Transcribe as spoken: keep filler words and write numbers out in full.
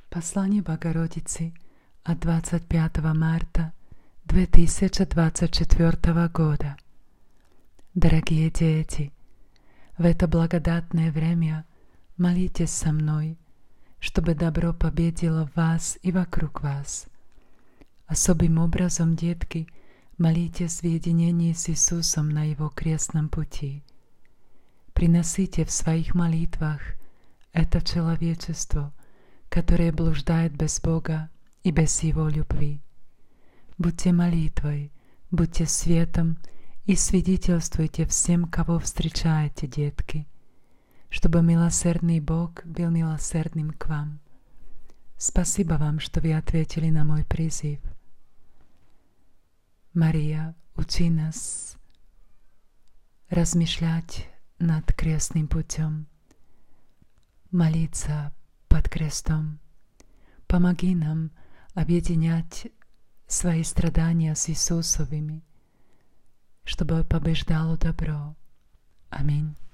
Послание Богородицы от двадцать пятого марта две тысячи двадцать четвёртого года. Дорогие дети, в это благодатное время молитесь со мной, чтобы добро победило в вас и вокруг вас. Особым образом, детки, молитесь в единении с Иисусом на Его крестном пути. Приносите в своих молитвах это человечество, которое блуждает без Бога и без Его любви. Будьте молитвой, будьте светом и свидетельствуйте всем, кого встречаете, детки, чтобы милосердный Бог был милосердным к вам. Спасибо вам, что вы ответили на мой призыв. Мария, учи нас размышлять над крестным путем, молиться под крестом. Помоги нам объединять свои страдания с Иисусовыми, чтобы побеждало добро. Аминь.